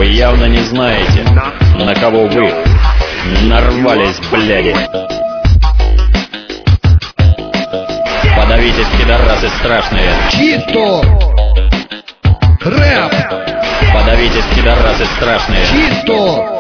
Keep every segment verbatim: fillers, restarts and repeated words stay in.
Вы явно не знаете, на кого вы нарвались, бляди. Подавитесь, пидорасы страшные. Чисто рэп. Подавитесь, пидорасы страшные. Чисто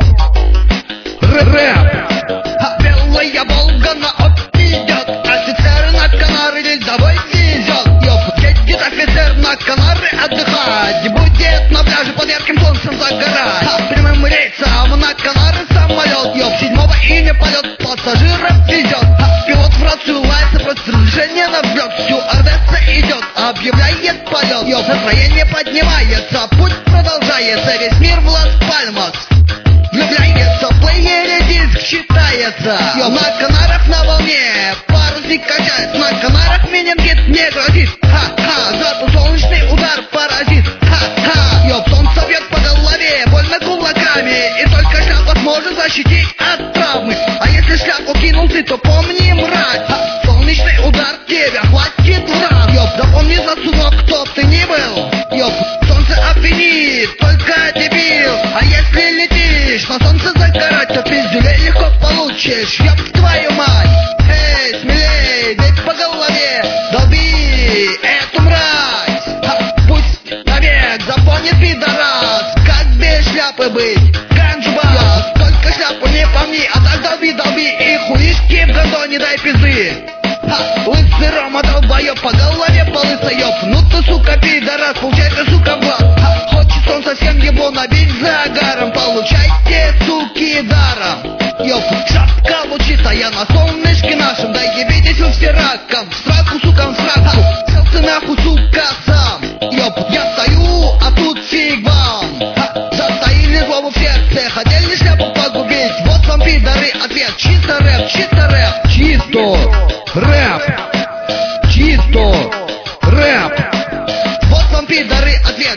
рэп. А белая Волга на от идет, офицеры на Канары рядовой везет. Ёп, едет офицер на Канары отдыхать, будет на пляже под ярким солнцем загорать. А прямым рейсом на Канары самолет, ёп, седьмого июня полет пассажиров везет. А пилот в рацию лается, просто разрешение набьет, стюардесса идет, объявляет полет. Ёп, настроение поднимается, путь продолжается, весь мир в Лас-Пальмас влюбляется, в плеере диск читается. Йо, на Канарах на волне парусник качает, на Канарах менингит не грозит. Ха-ха, зато солнечный удар паразит. Ха-ха, йо, солнце бьет по голове больно кулаками, и только шляпа сможет защитить от травмы. А если шляпу кинул ты, то помни, мразь, ха, солнечный удар тебя хватит в раз. Йо, запомни, засунок, кто ты ни был. Йо, солнце обвинит, только дебил. А если летишь на солнце загорать, то пиздюлей легко получишь. Ёб твою мать. Эй, смелей, дай по голове, долби эту мразь. Ха, пусть навек запомнит пидорас, как без шляпы быть, ганджубас. Только шляпу не помни, а так долби, долби, и хуишки в гондоне дай пизды. Ха, лысый Рома долбоёб, по голове по лысоёб. Ну ты, сука, пидорас, получай ты, сука, в глаз. Ха, хочет он совсем его набить загаром, получайте, суки, даром. Ёп, шапка лучится, я на солнышке нашем, да ебитесь вы все раком. В сраку, сука, в сраку, сел ты нахуй, сука, сам. Ёп, я стою, а тут фиг вам. Ха, затаили злобу в сердце, хотели шляпу погубить. Вот вам, пидоры, ответ, чисто рэп, чисто рэп. Чисто рэп. Чисто рэп. Вот вам, пидоры, ответ.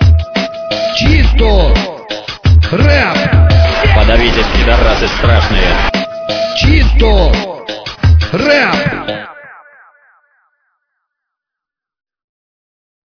Чисто рэп. Подавитесь, пидорасы страшные. Чисто рэп.